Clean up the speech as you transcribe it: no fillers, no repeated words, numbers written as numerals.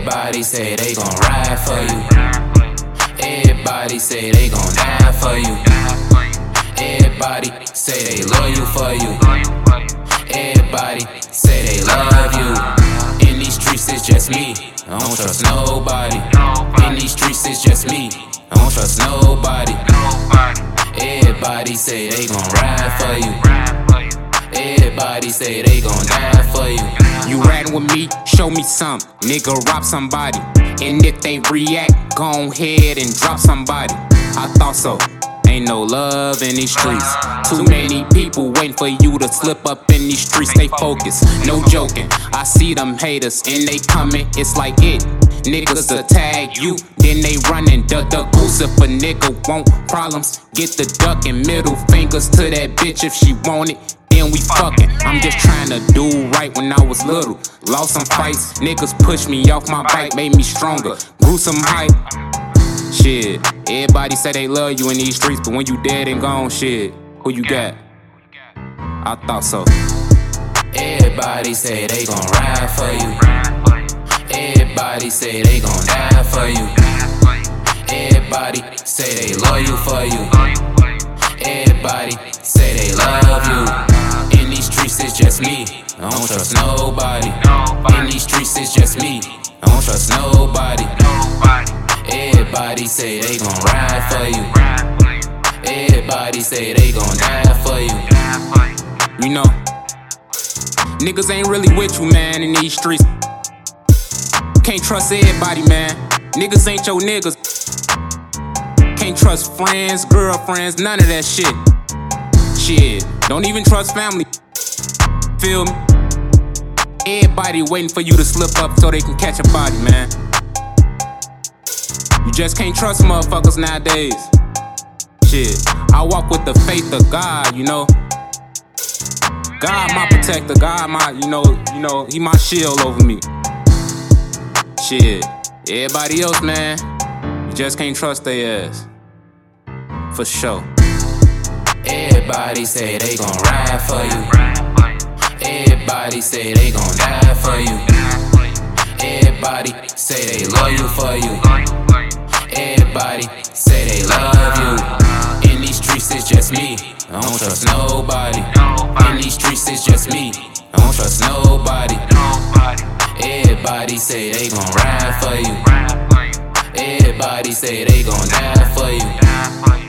Everybody say they gon' ride for you. Everybody say they gon' die for you. Everybody say they loyal for you. Everybody say they love you. In these streets it's just me, I don't trust nobody. In these streets it's just me, I don't trust nobody. Everybody say they gon' ride for you. Everybody say they gon' die for you. You riding with me? Show me some. Nigga, rob somebody. And if they react, go ahead and drop somebody. I thought so. Ain't no love in these streets. Too many people waiting for you to slip up in these streets. Stay focused, no joking. I see them haters and they coming, it's like it. Niggas attack you, then they run and duck goose. If a nigga want problems, get the duck and middle fingers to that bitch if she want it. Then we fucking. I'm just trying to do right when I was little. Lost some fights, niggas pushed me off my bike, made me stronger. Grew some height. Shit, everybody say they love you in these streets, but when you dead and gone, shit, who you got? I thought so. Everybody say they gon' ride for you. Everybody say they gon' die for you. Everybody say they loyal for you. Everybody say they love you. In these streets it's just me, I don't trust nobody. In these streets it's just me, I don't trust nobody. Everybody say they gon' ride for you. Everybody say they gon' die for you. You know, niggas ain't really with you, man, in these streets. Can't trust everybody, man. Niggas ain't your niggas. Can't trust friends, girlfriends, none of that shit. Shit, don't even trust family. Feel me? Everybody waiting for you to slip up so they can catch a body, man. You just can't trust motherfuckers nowadays. Shit, I walk with the faith of God, you know. God my protector, God my, you know, he my shield over me. Shit, everybody else, man, you just can't trust their ass. For sure. Everybody say they gon' ride for you. Everybody say they gon' die for you. Everybody say they loyal for you. Everybody say they love you. In these streets it's just me, I don't trust nobody. In these streets it's just me, I don't trust nobody. Everybody say they gon' ride for you. Everybody say they gon' die for you.